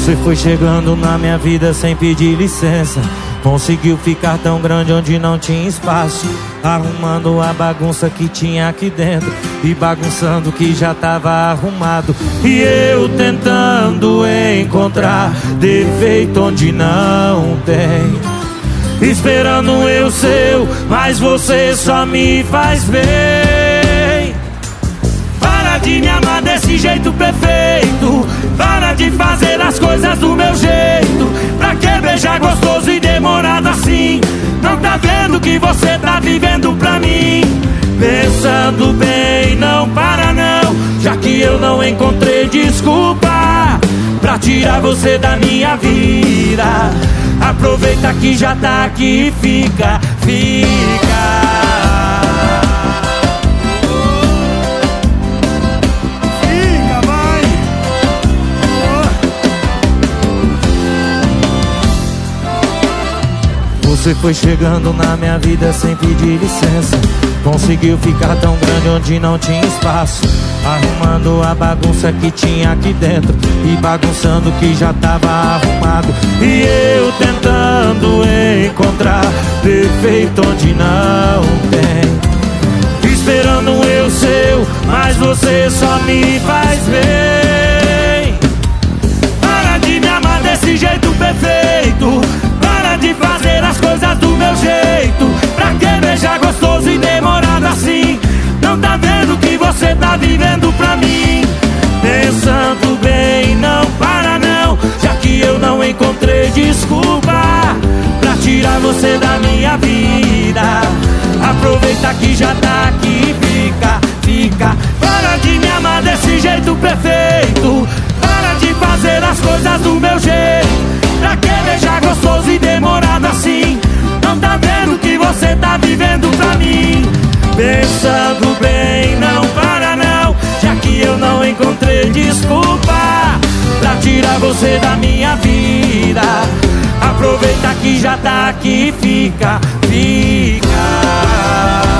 Você foi chegando na minha vida sem pedir licença. Conseguiu ficar tão grande onde não tinha espaço, arrumando a bagunça que tinha aqui dentro e bagunçando o que já tava arrumado. E eu tentando encontrar defeito onde não tem, esperando eu seu, mas você só me faz bem. Para de me amar desse jeito perfeito, para de fazer as coisas do meu jeito. Pra que beijar gostoso e demorado assim? Não tá vendo que você tá vivendo pra mim? Pensando bem, não para não, já que eu não encontrei desculpa pra tirar você da minha vida. Aproveita que já tá aqui e fica, fica. Você foi chegando na minha vida sem pedir licença. Conseguiu ficar tão grande onde não tinha espaço, arrumando a bagunça que tinha aqui dentro e bagunçando o que já tava arrumado. E eu tentando encontrar defeito onde não tem, esperando eu seu, mas você só me faz bem. Para de me amar desse jeito perfeito, para de fazer as coisas do meu jeito. Pra que beijar gostoso e demorado assim? Não tá vendo que você tá vivendo pra mim? Pensando bem, não para não, já que eu não encontrei desculpa pra tirar você da minha vida. Aproveita que já tá aqui, fica, fica. Para de me amar desse jeito perfeito, para de fazer as coisas do meu jeito. Pra que beijar gostoso e demorado assim? Não tá vendo que você tá vivendo pra mim? Pensando bem, não para não, já que eu não encontrei desculpa pra tirar você da minha vida. Aproveita que já tá aqui, fica, fica.